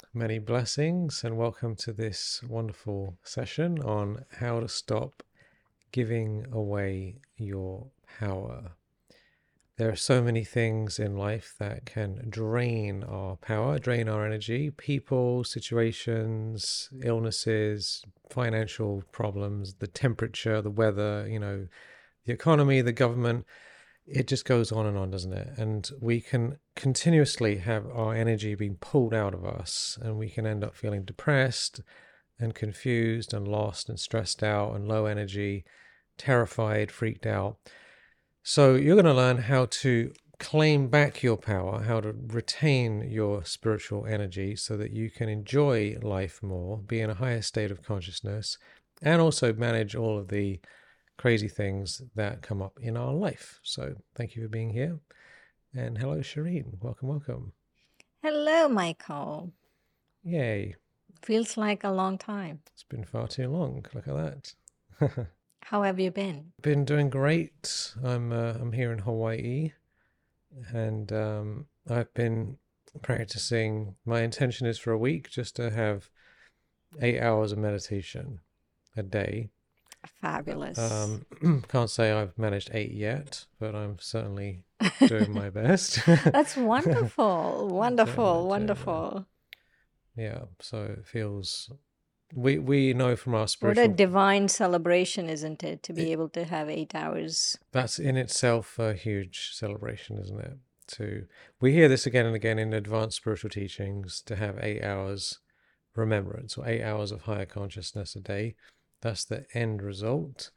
Many blessings, and welcome to this wonderful session on how to stop giving away your power. There are so many things in life that can drain our power, drain our energy: people, situations, illnesses, financial problems, the temperature, the weather, the economy, the government. It just goes on and on, doesn't it? And we can continuously have our energy being pulled out of us, and we can end up feeling depressed and confused and lost and stressed out and low energy, terrified, freaked out. So you're going to learn how to claim back your power, how to retain your spiritual energy so that you can enjoy life more, be in a higher state of consciousness, and also manage all of the crazy things that come up in our life. So thank you for being here. And hello, Shireen. Welcome, welcome. Hello, Michael. Yay. Feels like a long time. It's been far too long. Look at that. How have you been? Been doing great. I'm here in Hawaii, and I've been practicing. My intention is for a week just to have 8 hours of meditation a day. Fabulous. Can't say I've managed 8 yet, but I'm certainly doing my best. That's wonderful. Doing Wonderful. my. Wonderful. Yeah, so it feels we know from our What a spiritual. divine celebration, isn't it, to be It, able to have 8 hours? that's in itself a huge celebration, isn't it? To We hear this again and again in advanced spiritual teachings, to have 8 hours remembrance or 8 hours of higher consciousness a day. That's the end result.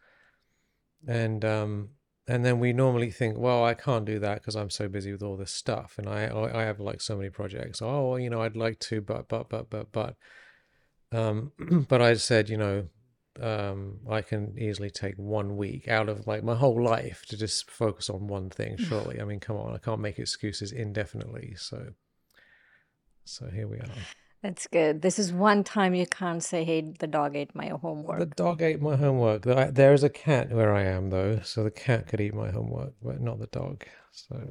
And then we normally think, well, I can't do that because I'm so busy with all this stuff, and I have like so many projects. Oh, I'd like to, but but I said, I can easily take 1 week out of like my whole life to just focus on one thing. Surely, I mean, come on, I can't make excuses indefinitely. So here we are. That's good. This is one time you can't say, hey, the dog ate my The homework. dog ate my homework. There is a cat where I am, though, so the cat could eat my homework, but not the dog. So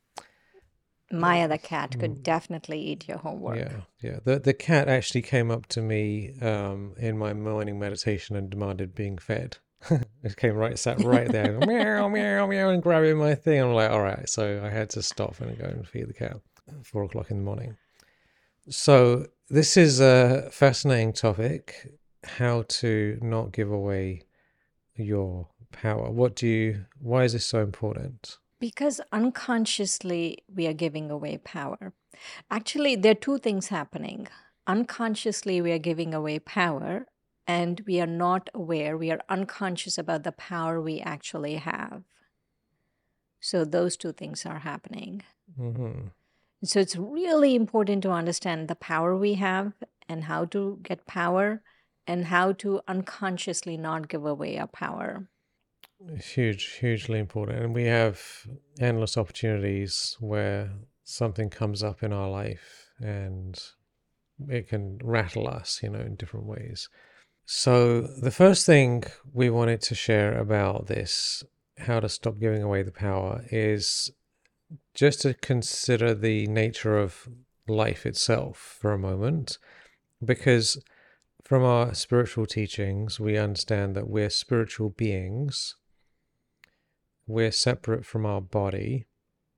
Maya the yes. cat could definitely eat your homework. Yeah. The cat actually came up to me in my morning meditation and demanded being fed. It came right, sat right there, meow, meow, meow, and grabbing my thing. I'm like, all right. So I had to stop and go and feed the cat at 4 o'clock in the morning. So this is a fascinating topic: how to not give away your power. Why is this so important? Because unconsciously, we are giving away power. Actually, there are two things happening. Unconsciously, we are giving away power, and we are not aware, we are unconscious about the power we actually have. So, those two things are happening. Hmm. So, it's really important to understand the power we have and how to get power and how to unconsciously not give away our power. It's hugely important. And we have endless opportunities where something comes up in our life and it can rattle us, in different ways. So, the first thing we wanted to share about this, how to stop giving away the power, is just to consider the nature of life itself for a moment, because from our spiritual teachings, we understand that we're spiritual beings. We're separate from our body.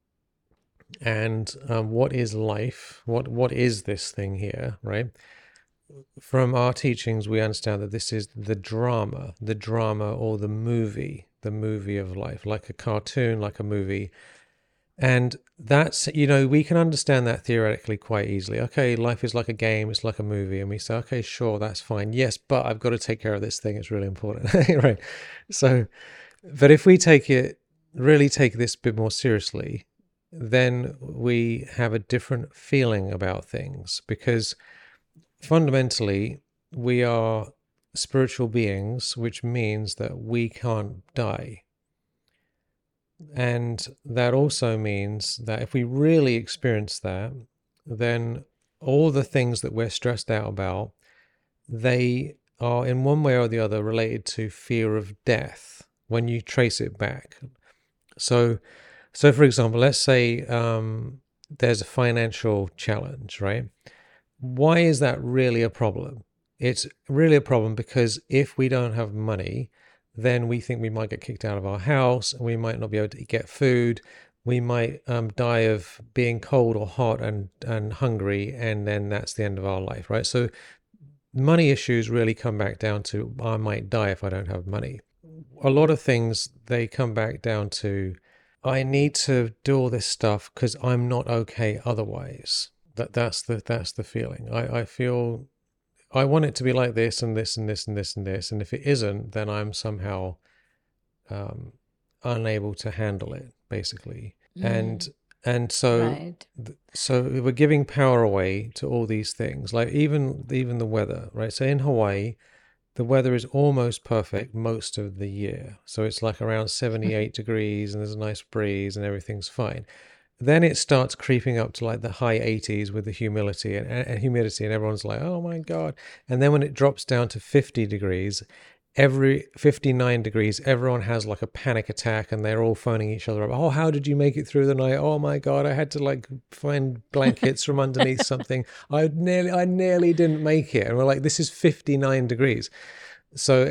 And what is life? What is this thing here, right? From our teachings, we understand that this is the drama or the movie of life, like a cartoon, like a movie. And that's, we can understand that theoretically quite easily. Okay, life is like a game, it's like a movie. And we say, okay, sure, that's fine. Yes, but I've got to take care of this thing. It's really important, right? So, but if we really take this a bit more seriously, then we have a different feeling about things, because fundamentally we are spiritual beings, which means that we can't die. And that also means that if we really experience that, then all the things that we're stressed out about, they are in one way or the other related to fear of death when you trace it back. So for example, let's say there's a financial challenge, right? why is that really a problem? It's really a problem because if we don't have money, then we think we might get kicked out of our house, and we might not be able to get food. We might die of being cold or hot and hungry, and then that's the end of our life, right? So money issues really come back down to I might die if I don't have money. A lot of things, they come back down to I need to do all this stuff because I'm not okay otherwise. That's the feeling. I feel I want it to be like this and this and this and this and this, and if it isn't, then I'm somehow um, unable to handle it, basically. And so Right. so we're giving power away to all these things, like even the weather, right? So in Hawaii, the weather is almost perfect most of the year. So it's like around 78 degrees and there's a nice breeze and everything's fine. Then it starts creeping up to like the high 80s with the humidity and humidity, and everyone's like, oh my God. And then when it drops down to 50 degrees, every 59 degrees, everyone has like a panic attack and they're all phoning each other up. Oh, how did you make it through the night? Oh my God, I had to like find blankets from underneath something. I nearly didn't make it. And we're like, this is 59 degrees. So,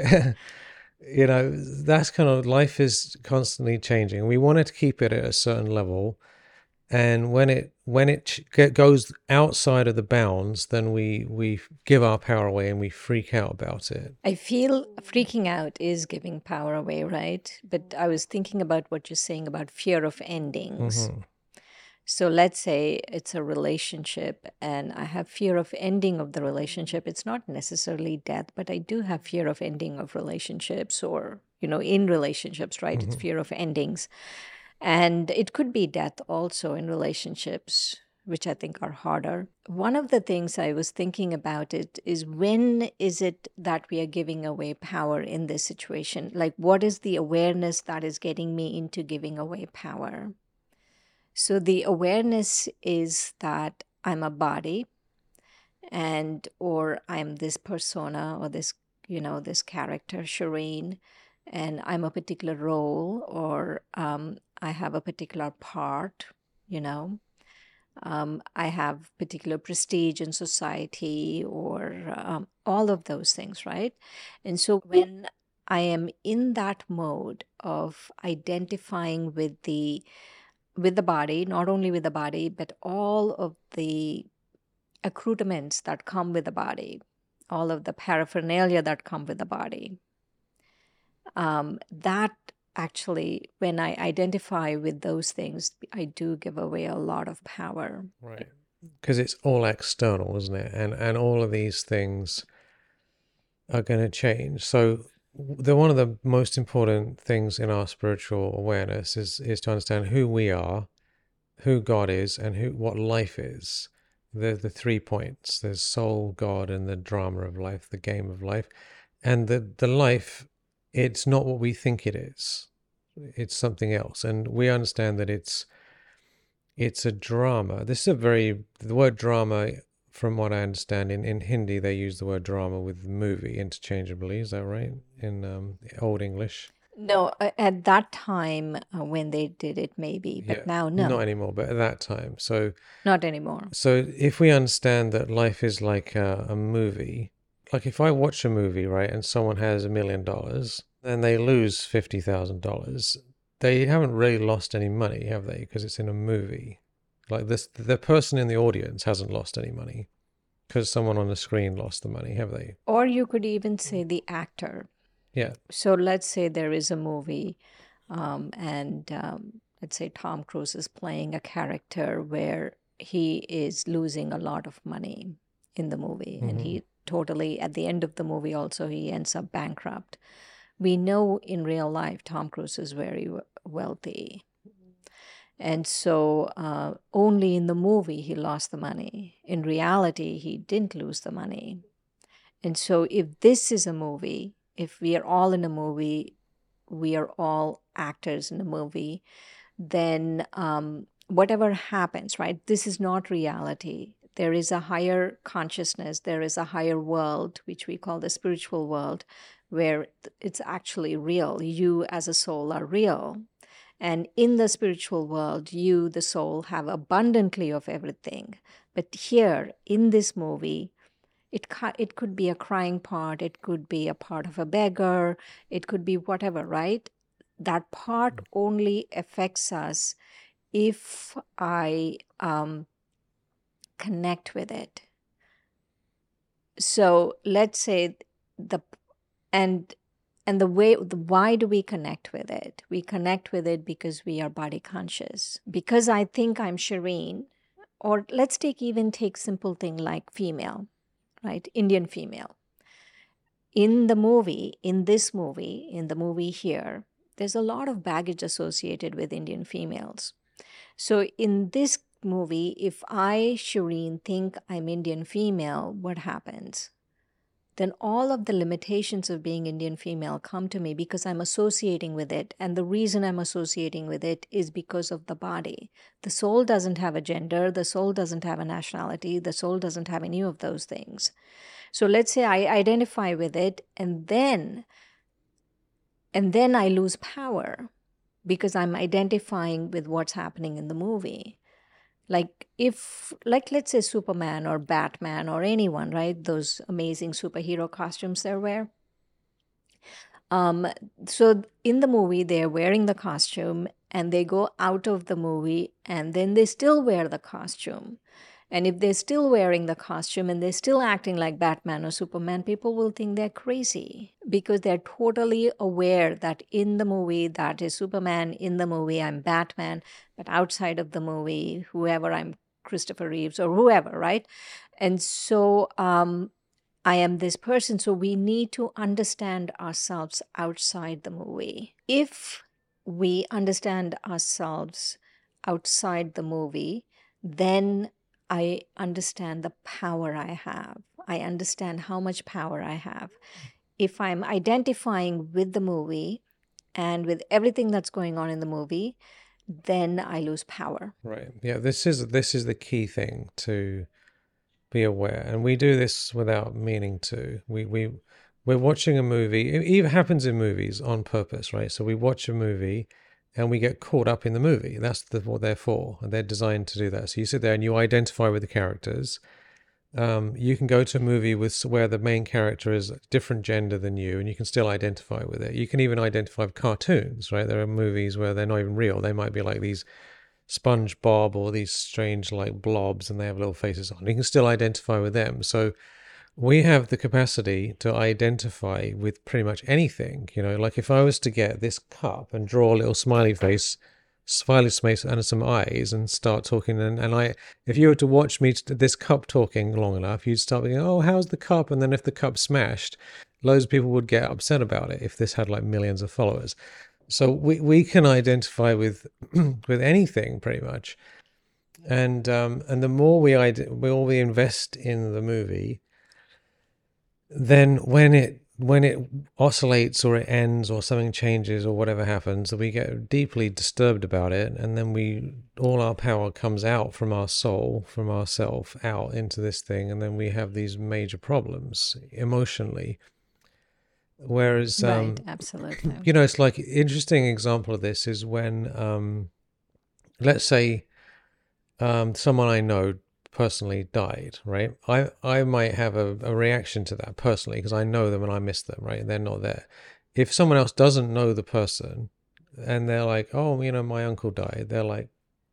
that's kind of life is constantly changing. We wanted to keep it at a certain level. And when it goes outside of the bounds, then we give our power away and we freak out about it. I feel freaking out is giving power away, right? But I was thinking about what you're saying about fear of endings. Mm-hmm. So let's say it's a relationship and I have fear of ending of the relationship. It's not necessarily death, but I do have fear of ending of relationships or, in relationships, right? It's Mm-hmm. fear of endings. And it could be death also in relationships, which I think are harder. One of the things I was thinking about it is when is it that we are giving away power in this situation? Like, what is the awareness that is getting me into giving away power? So the awareness is that I'm a body or I'm this persona or this character, Shireen, and I'm a particular role or I have a particular part, you know. I have particular prestige in society or all of those things, right? And so when I am in that mode of identifying with the body, not only with the body, but all of the accoutrements that come with the body, all of the paraphernalia that come with the body, that actually, when I identify with those things, I do give away a lot of power. Right. Because it's all external, isn't it? And all of these things are going to change. So one of the most important things in our spiritual awareness is to understand who we are, who God is, and what life is. The 3 points. There's soul, God, and the drama of life, the game of life. And the life, it's not what we think it is. It's something else. And we understand that it's a drama. The word drama, from what I understand, in Hindi, they use the word drama with movie interchangeably. Is that right? In Old English? No, at that time when they did it, maybe, Yeah, but now, not no, anymore, but at that time. So not anymore. if we understand that life is like a movie, like if I watch a movie, right, and someone has $1 million, then they lose $50,000. They haven't really lost any money, have they? Because it's in a movie. Like this, the person in the audience hasn't lost any money because someone on the screen lost the money, have they? Or you could even say the actor. Yeah. So let's say there is a movie, and let's say Tom Cruise is playing a character where he is losing a lot of money in the movie, and he totally, at the end of the movie, also he ends up bankrupt. We know in real life Tom Cruise is very wealthy. And so only in the movie he lost the money. In reality, he didn't lose the money. And so if this is a movie, if we are all in a movie, we are all actors in a movie, then whatever happens, right? This is not reality. There is a higher consciousness, there is a higher world, which we call the spiritual world, where it's actually real. You as a soul are real. And in the spiritual world, you, the soul, have abundantly of everything. But here in this movie, it could be a crying part, it could be a part of a beggar, it could be whatever, right? That part only affects us if I connect with it. So let's say the and why do we connect with it? We connect with it because we are body conscious. Because I think I'm Shireen, or let's take simple thing like female, right? Indian female. In the movie here, there's a lot of baggage associated with Indian females. So in this movie, if I, Shireen, think I'm Indian female, what happens? Then all of the limitations of being Indian female come to me because I'm associating with it. And the reason I'm associating with it is because of the body. The soul doesn't have a gender, the soul doesn't have a nationality, the soul doesn't have any of those things. So let's say I identify with it, and then I lose power because I'm identifying with what's happening in the movie. Let's say Superman or Batman or anyone, right? Those amazing superhero costumes they wear. So in the movie, they're wearing the costume and they go out of the movie and then they still wear the costume. And if they're still wearing the costume and they're still acting like Batman or Superman, people will think they're crazy because they're totally aware that in the movie, that is Superman. In the movie, I'm Batman. But outside of the movie, whoever, I'm Christopher Reeves or whoever, right? And so I am this person. So we need to understand ourselves outside the movie. If we understand ourselves outside the movie, then I understand the power I have. I understand how much power I have. If I'm identifying with the movie and with everything that's going on in the movie, then I lose power. Right. Yeah, this is the key thing to be aware. And we do this without meaning to. We're watching a movie. It even happens in movies on purpose, right? So we watch a movie and we get caught up in the movie. That's what they're for. And they're designed to do that. So you sit there and you identify with the characters. You can go to a movie where the main character is a different gender than you, and you can still identify with it. You can even identify with cartoons, right? There are movies where they're not even real. They might be like these SpongeBob or these strange like blobs, and they have little faces on. You can still identify with them. So we have the capacity to identify with pretty much anything. Like if I was to get this cup and draw a little smiley face and some eyes and start talking, and if you were to watch me this cup talking long enough, you'd start thinking, oh, how's the cup? And then if the cup smashed, loads of people would get upset about it if this had like millions of followers. So we can identify with with anything pretty much, and the more we invest in the movie, then when it oscillates or it ends or something changes or whatever happens, we get deeply disturbed about it, and then all our power comes out from our soul, from ourself, out into this thing, and then we have these major problems emotionally. Whereas right, absolutely. It's like interesting example of this is when let's say someone I know personally died, right? I might have a reaction to that personally because I know them and I miss them, right? They're not there. If someone else doesn't know the person and they're like, oh, my uncle died, they're like,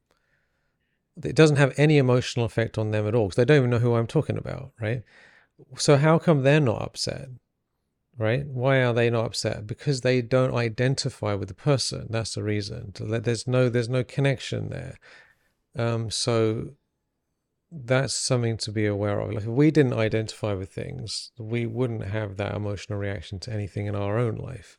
it doesn't have any emotional effect on them at all because they don't even know who I'm talking about, right? So how come they're not upset, right? Why are they not upset? Because they don't identify with the person. That's the reason. There's no connection there. So that's something to be aware of. Like if we didn't identify with things, we wouldn't have that emotional reaction to anything in our own life.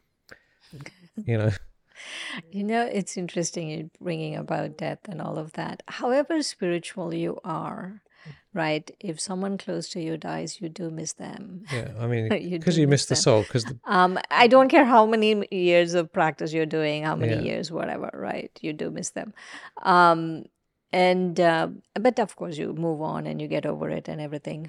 It's interesting you bringing about death and all of that. However spiritual you are, right? If someone close to you dies, you do miss them. Yeah, I mean, because you miss the soul. I don't care how many years of practice you're doing, how many years, whatever, right? You do miss them. But of course you move on and you get over it and everything.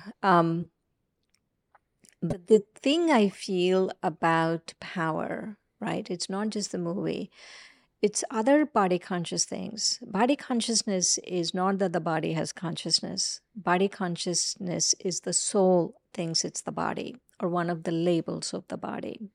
But the thing I feel about power, right? It's not just the movie. it's other body conscious things. Body consciousness is not that the body has consciousness. Body consciousness is the soul thinks it's the body, or one of the labels of the body.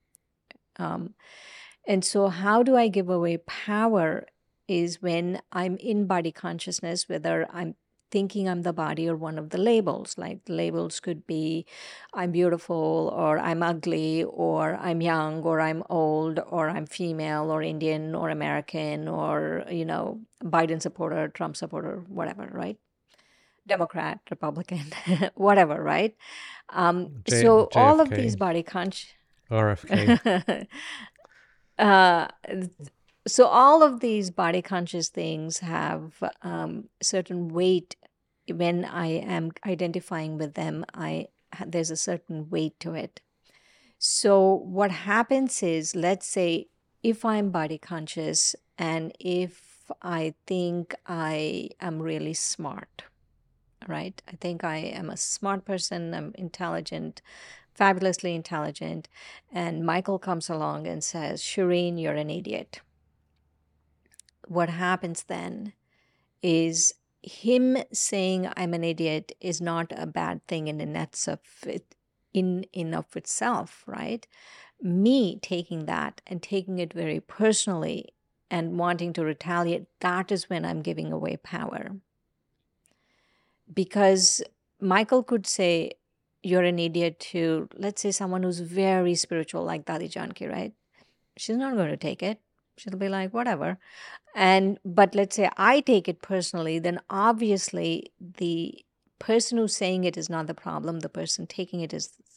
And so, how do I give away power is when I'm in body consciousness, whether I'm thinking I'm the body or one of the labels. Like the labels could be I'm beautiful, or I'm ugly, or I'm young, or I'm old, or I'm female, or Indian, or American, or, Biden supporter, Trump supporter, whatever, right? Democrat, Republican, whatever, right? So all of these JFK, body conscious. RFK. Uh, so all of these body conscious things have certain weight. When I am identifying with them, there's a certain weight to it. So what happens is, let's say if I'm body conscious and if I think I am really smart, right? I think I am a smart person, I'm intelligent, fabulously intelligent, and Michael comes along and says, Shireen, you're an idiot. What happens then is him saying I'm an idiot is not a bad thing in and of itself, right? Me taking that and taking it very personally and wanting to retaliate, that is when I'm giving away power. Because Michael could say, you're an idiot to, let's say, someone who's very spiritual like Dadi Janki, right? She's not going to take it. She'll be like, whatever. But let's say I take it personally, then obviously the person who's saying it is not the problem. The person taking it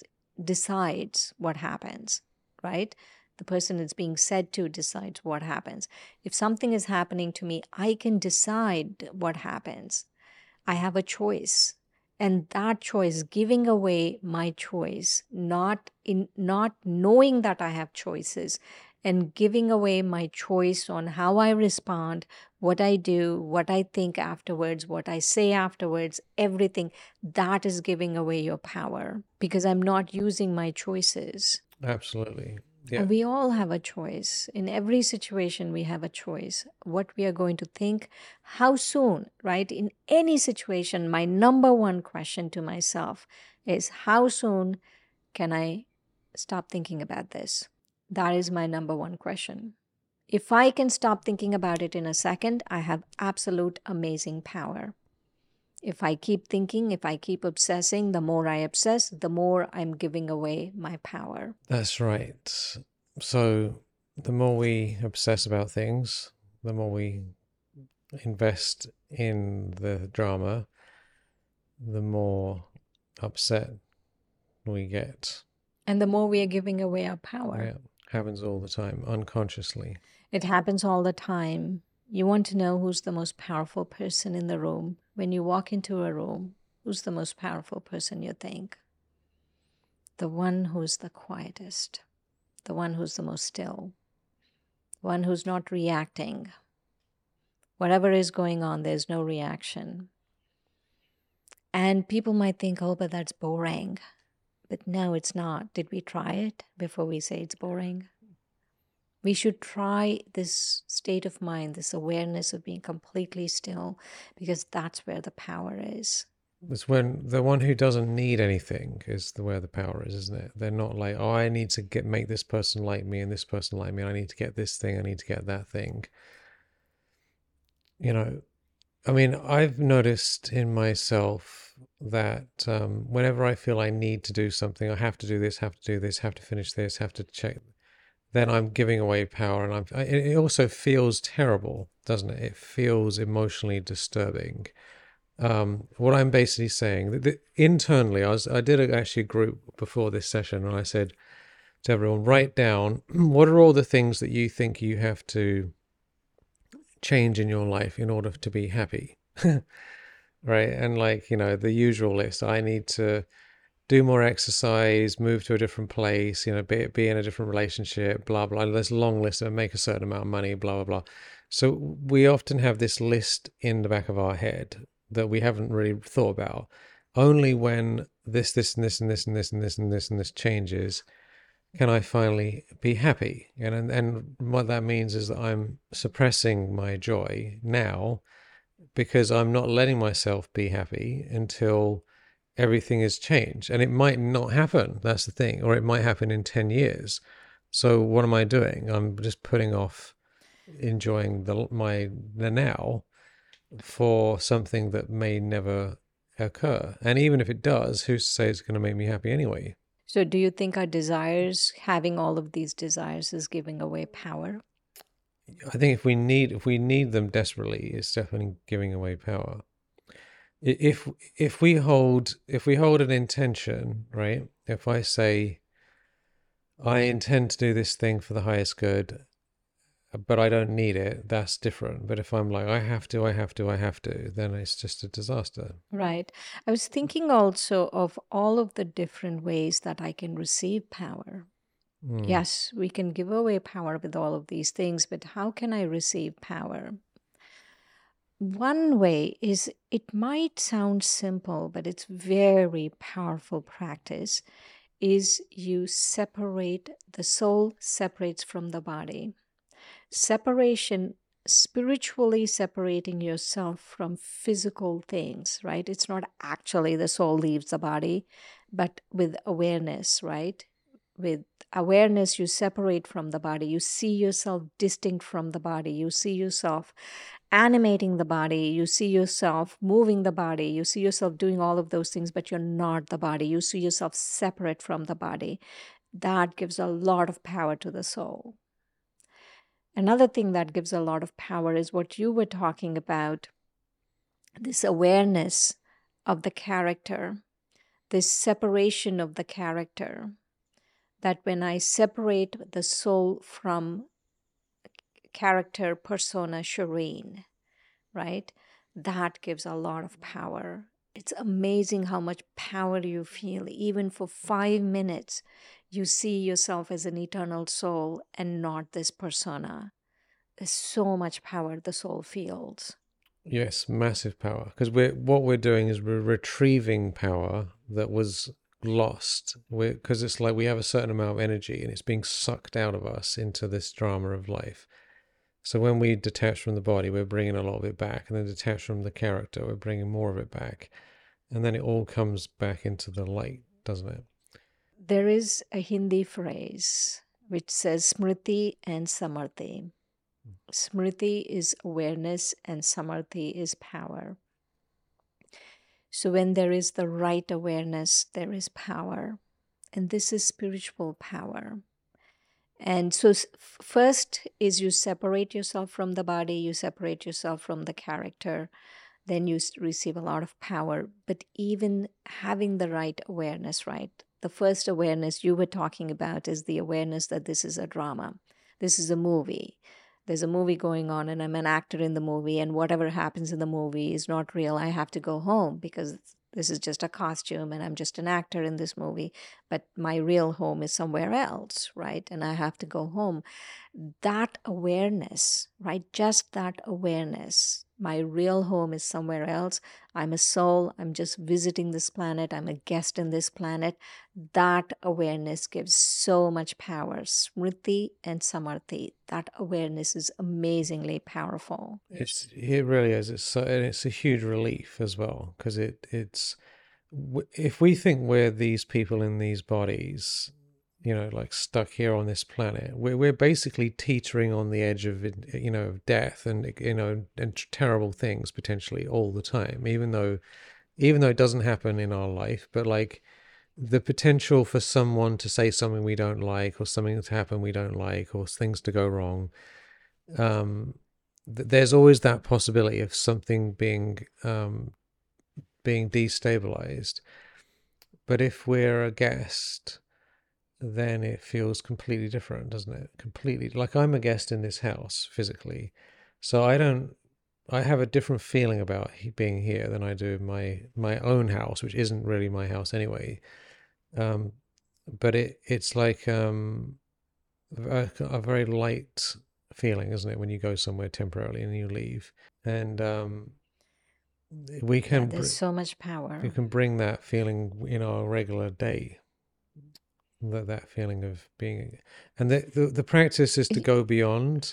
decides what happens, right? The person it's being said to decides what happens. If something is happening to me, I can decide what happens. I have a choice. And that choice, giving away my choice, not knowing that I have choices, and giving away my choice on how I respond, what I do, what I think afterwards, what I say afterwards, everything, that is giving away your power because I'm not using my choices. Absolutely. Yeah. And we all have a choice. In every situation, we have a choice. What we are going to think, how soon, right? In any situation, my number one question to myself is, how soon can I stop thinking about this? That is my number one question. If I can stop thinking about it in a second, I have absolute amazing power. If I keep thinking, if I keep obsessing, the more I obsess, the more I'm giving away my power. That's right. So the more we obsess about things, the more we invest in the drama, the more upset we get. And the more we are giving away our power. Yeah, happens all the time, unconsciously. It happens all the time. You want to know who's the most powerful person in the room. When you walk into a room, who's the most powerful person you think? The one who's the quietest, the one who's the most still, the one who's not reacting. Whatever is going on, there's no reaction. And people might think, oh, but that's boring. But no, it's not. Did we try it before we say it's boring? We should try this state of mind, this awareness of being completely still, because that's where the power is. It's when the one who doesn't need anything is where the power is, isn't it? They're not like, oh, I need to make this person like me and this person like me. I need to get this thing. I need to get that thing. I mean, I've noticed in myself that whenever I feel I need to do something, I have to do this, have to do this, have to finish this, have to check, then I'm giving away power. And it also feels terrible, doesn't it? It feels emotionally disturbing. What I'm basically saying, that internally, I did actually a group before this session, and I said to everyone, write down what are all the things that you think you have to change in your life in order to be happy. Right? And the usual list, I need to do more exercise, move to a different place, be in a different relationship, blah, blah. There's a long list, and make a certain amount of money, blah, blah, blah. So we often have this list in the back of our head that we haven't really thought about. Only when this, and this, and this, and this, and this, and this, and this changes can I finally be happy? And what that means is that I'm suppressing my joy now because I'm not letting myself be happy until everything has changed. And it might not happen. That's the thing. Or it might happen in 10 years. So what am I doing? I'm just putting off enjoying the now for something that may never occur. And even if it does, who's to say it's going to make me happy anyway? So, do you think our desires, having all of these desires, is giving away power? I think if we need them desperately, it's definitely giving away power. If we hold an intention, right? If I say I intend to do this thing for the highest good, but I don't need it, that's different. But if I'm like, I have to, I have to, I have to, then it's just a disaster. Right. I was thinking also of all of the different ways that I can receive power. Mm. Yes, we can give away power with all of these things, but how can I receive power? One way is, it might sound simple, but it's very powerful practice, is you separate, the soul separates from the body. Separation, spiritually separating yourself from physical things, right? It's not actually the soul leaves the body, but with awareness, right? With awareness, you separate from the body. You see yourself distinct from the body. You see yourself animating the body. You see yourself moving the body. You see yourself doing all of those things, but you're not the body. You see yourself separate from the body. That gives a lot of power to the soul. Another thing that gives a lot of power is what you were talking about, this awareness of the character, this separation of the character. That when I separate the soul from character, persona, Shireen, right? That gives a lot of power. It's amazing how much power you feel. Even for 5 minutes, you see yourself as an eternal soul and not this persona. There's so much power the soul feels. Yes, massive power. Because what we're doing is we're retrieving power that was lost. Because it's like we have a certain amount of energy and it's being sucked out of us into this drama of life. So when we detach from the body, we're bringing a lot of it back, and then detach from the character, we're bringing more of it back, and then it all comes back into the light, doesn't it? There is a Hindi phrase which says Smriti and Samarthi. Smriti is awareness and Samarthi is power. So when there is the right awareness, there is power. And this is spiritual power. And so, first is you separate yourself from the body, you separate yourself from the character, then you receive a lot of power. But even having the right awareness, right? The first awareness you were talking about is the awareness that this is a drama, this is a movie. There's a movie going on, and I'm an actor in the movie, and whatever happens in the movie is not real. I have to go home because this is just a costume and I'm just an actor in this movie, but my real home is somewhere else, right? And I have to go home. That awareness, right? Just that awareness. My real home is somewhere else. I'm a soul. I'm just visiting this planet. I'm a guest in this planet. That awareness gives so much power. Smriti and Samarthi. That awareness is amazingly powerful. It really is. And it's a huge relief as well, because it's if we think we're these people in these bodies, like stuck here on this planet, we're basically teetering on the edge of of death and and terrible things potentially all the time, even though it doesn't happen in our life, but like the potential for someone to say something we don't like, or something to happen we don't like, or things to go wrong. There's always that possibility of something being destabilized. But if we're a guest, then it feels completely different, doesn't it? Completely. Like, I'm a guest in this house physically, so I have a different feeling about being here than I do my own house, which isn't really my house anyway. Um, but it's like a very light feeling, isn't it, when you go somewhere temporarily and you leave? And we Yeah, can there's so much we power. can bring that feeling in our regular day that feeling of being, and the practice is to go beyond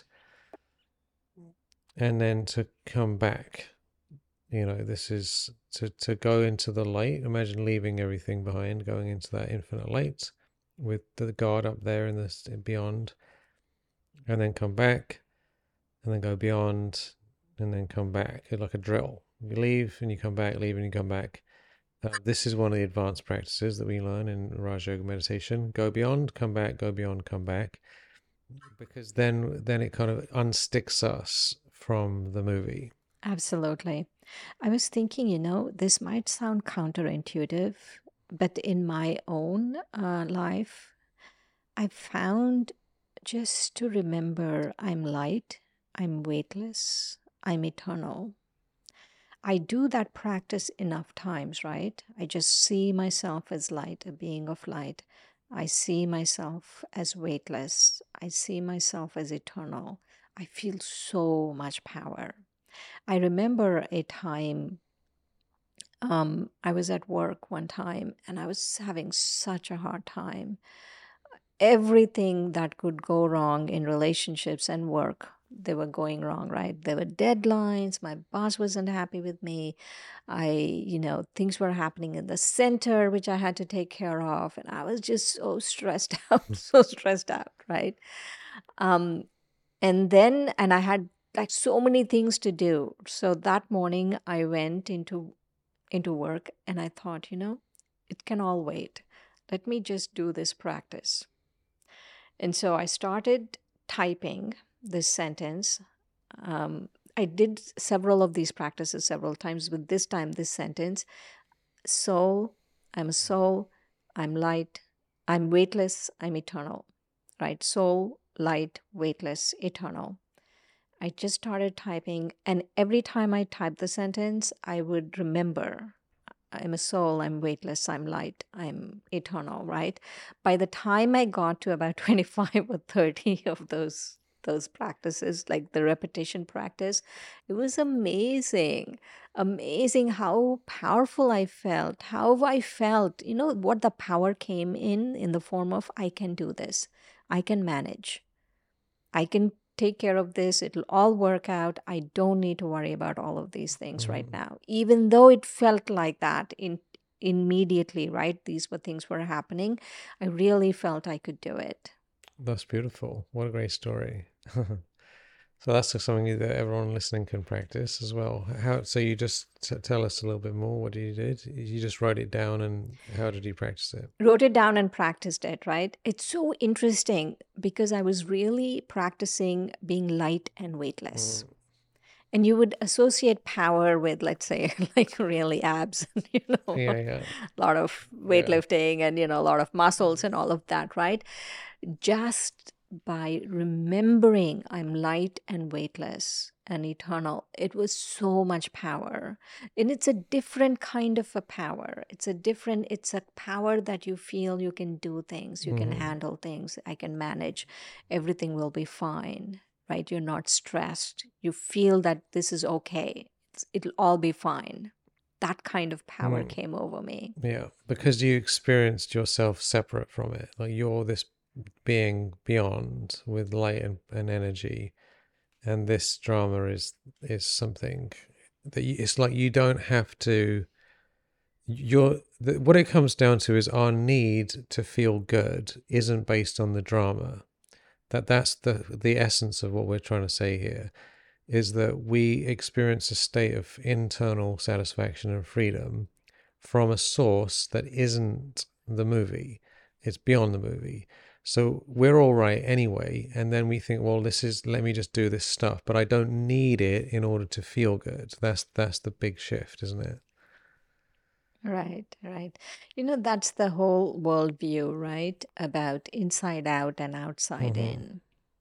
and then to come back. This is to go into the light. Imagine leaving everything behind, going into that infinite light with the God up there in this beyond, and then come back, and then go beyond, and then come back. It's like a drill. You leave and you come back, leave and you come back. This is one of the advanced practices that we learn in Raja Yoga meditation. Go beyond, come back, go beyond, come back. Because then it kind of unsticks us from the movie. Absolutely. I was thinking, this might sound counterintuitive, but in my own life, I found just to remember I'm light, I'm weightless, I'm eternal. I do that practice enough times, right? I just see myself as light, a being of light. I see myself as weightless. I see myself as eternal. I feel so much power. I remember a time I was at work one time and I was having such a hard time. Everything that could go wrong in relationships and work, they were going wrong, right? There were deadlines. My boss wasn't happy with me. Things were happening in the center, which I had to take care of. And I was just so stressed out, so stressed out, right? And I had like so many things to do. So that morning I went into work and I thought, it can all wait. Let me just do this practice. And so I started typing this sentence. I did several of these practices several times, but this time, this sentence: soul, I'm a soul, I'm light, I'm weightless, I'm eternal, right? Soul, light, weightless, eternal. I just started typing, and every time I typed the sentence, I would remember I'm a soul, I'm weightless, I'm light, I'm eternal, right? By the time I got to about 25 or 30 of those practices, like the repetition practice, it was amazing. Amazing how powerful I felt, what the power came in the form of, I can do this, I can manage, I can take care of this, it'll all work out, I don't need to worry about all of these things right now. Even though it felt like that immediately, right? These were things were happening, I really felt I could do it. That's beautiful. What a great story. So that's something that everyone listening can practice as well. So you just tell us a little bit more. What you did? You just wrote it down, and how did you practice it? Wrote it down and practiced it, right? It's so interesting because I was really practicing being light and weightless. And you would associate power with, let's say, like really abs, Yeah, a lot of weightlifting and, a lot of muscles and all of that, right? Just by remembering I'm light and weightless and eternal, it was so much power. And it's a different kind of a power. It's a power that you feel you can do things, you can handle things, I can manage, everything will be fine, right? You're not stressed. You feel that this is okay. It'll all be fine. That kind of power came over me. Yeah, because you experienced yourself separate from it. Like you're this being beyond with light and energy, and this drama is something that it's like you don't have to. What it comes down to is our need to feel good isn't based on the drama. That's the essence of what we're trying to say here, is that we experience a state of internal satisfaction and freedom from a source that isn't the movie. It's beyond the movie. So we're all right anyway. And then we think, well, let me just do this stuff, but I don't need it in order to feel good. That's the big shift, isn't it? Right, right. That's the whole worldview, right? About inside out and outside in.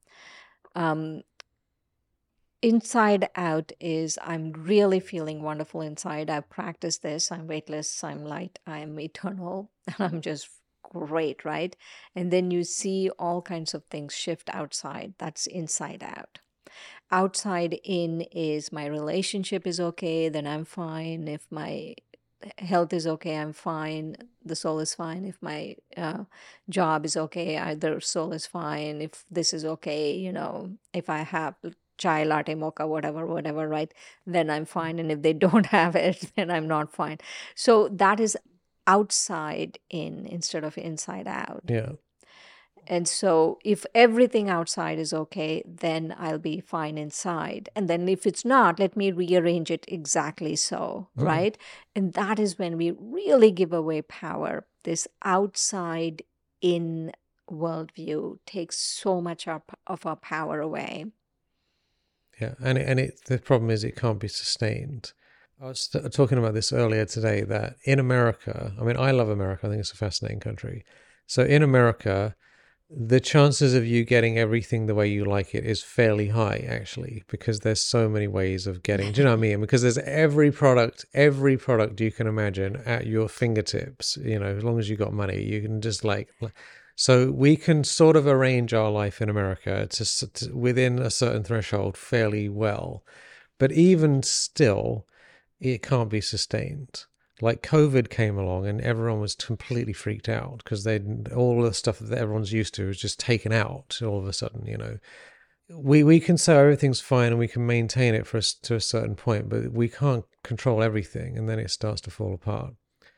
Inside out is I'm really feeling wonderful inside. I've practiced this. I'm weightless, I'm light, I'm eternal, and I'm just great, right? And then you see all kinds of things shift outside. That's inside out. Outside in is my relationship is okay, then I'm fine. If my health is okay, I'm fine. the soul is fine. If my job is okay, either soul is fine. If this is okay, if I have chai, latte, mocha, whatever, right, then I'm fine. And if they don't have it, then I'm not fine. So that is outside in instead of inside out. Yeah. And so if everything outside is okay, then I'll be fine inside. And then if it's not, let me rearrange it exactly so, right? And that is when we really give away power. This outside in worldview takes so much of our power away. Yeah, and the problem is it can't be sustained. I was talking about this earlier today, that in America, I mean, I love America. I think it's a fascinating country. So in America, the chances of you getting everything the way you like it is fairly high, actually, because there's so many ways of getting, do you know what I mean? Because there's every product you can imagine at your fingertips, as long as you got money, you can just so we can sort of arrange our life in America to within a certain threshold fairly well. But even still, it can't be sustained. Like COVID came along and everyone was completely freaked out because all the stuff that everyone's used to was just taken out all of a sudden. We can say everything's fine and we can maintain it to a certain point, but we can't control everything, and then it starts to fall apart.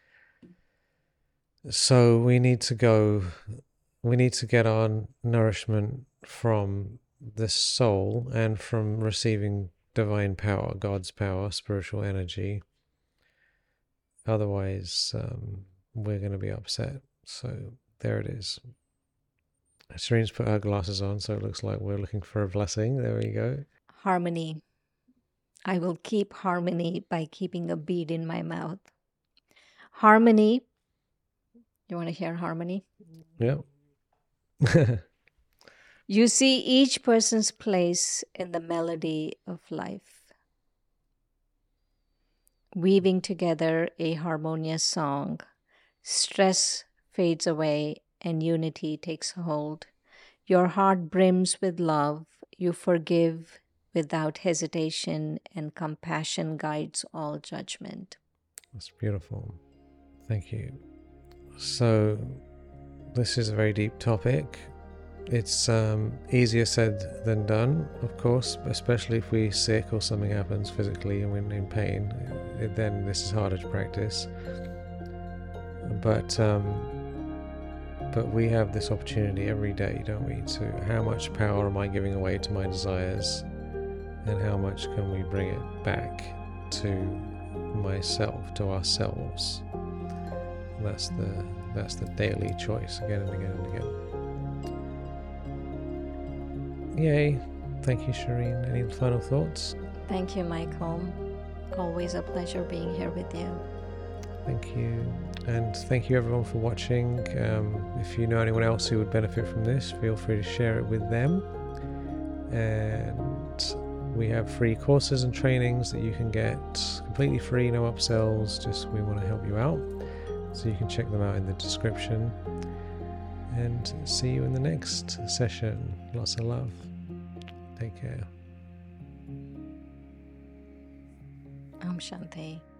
So we need to get our nourishment from the soul and from receiving divine power, God's power, spiritual energy. Otherwise, we're going to be upset. So there it is. Shireen's put her glasses on, so it looks like we're looking for a blessing. There we go. Harmony. I will keep harmony by keeping a bead in my mouth. Harmony. You want to hear harmony? Yeah. You see each person's place in the melody of life, weaving together a harmonious song. Stress fades away and unity takes hold. Your heart brims with love. You forgive without hesitation, and compassion guides all judgment. That's beautiful. Thank you. So, this is a very deep topic. It's easier said than done, of course, especially if we're sick or something happens physically and we're in pain. Then this is harder to practice. But we have this opportunity every day, don't we? To how much power am I giving away to my desires, and how much can we bring it back to myself, to ourselves? That's the daily choice, again and again and again. Yay. Thank you, Shireen. Any final thoughts? Thank you, Michael. Always a pleasure being here with you. Thank you. And thank you everyone for watching. If you know anyone else who would benefit from this, feel free to share it with them. And we have free courses and trainings that you can get completely free, no upsells, just we want to help you out. So you can check them out in the description. And see you in the next session. Lots of love. Take care. Om Shanti.